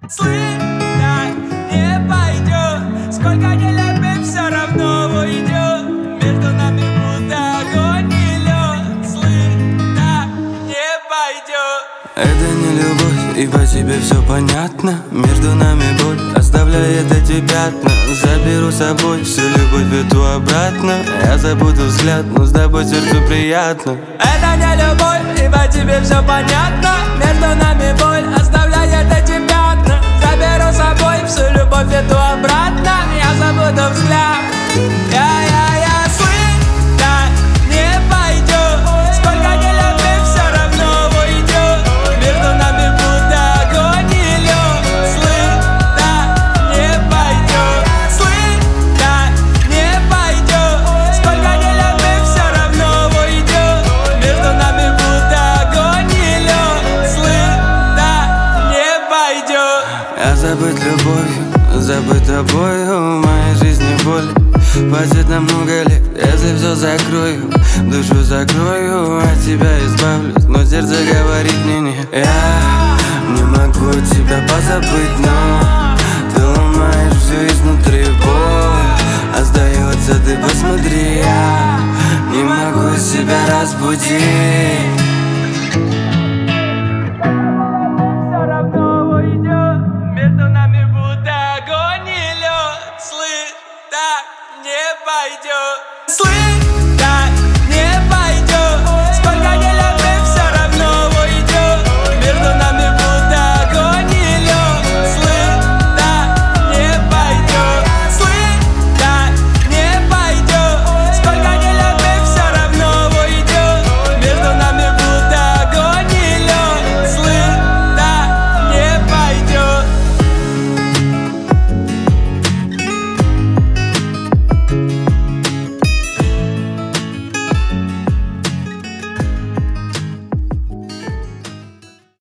слышь, так не пойдет. Сколько не любим, все равно уйдет. Между нами будто огонь и лед. Слышь, так не пойдет. Это не любовь, и по тебе все понятно. Между нами боль оставляет эти пятна. Заберу с собой всю любовь эту обратно. Я забуду взгляд, но с тобой сердцу приятно. Это не любовь, и по тебе все понятно. Между нами боль оставляет эти пятна. Заберу с собой всю любовь эту обратно. Я забуду взгляд. Я слышь, так не пойдет. Сколько не любим, все равно уйдет. Между нами будто огонь и лед. Слышь, так не пойдет. Слышь, так не пойдет. Сколько не любим, все равно уйдет. Между нами будто огонь и лед. Слышь, так не пойдет. Я забыть любовью, забыть тобою. В моей жизни боль хватит на много лет. Если все закрою, душу закрою, от тебя избавлюсь, но сердце говорит мне нет. Я не могу тебя позабыть, но ты ломаешь все изнутри, боль остается, ты посмотри. Я не могу себя разбудить.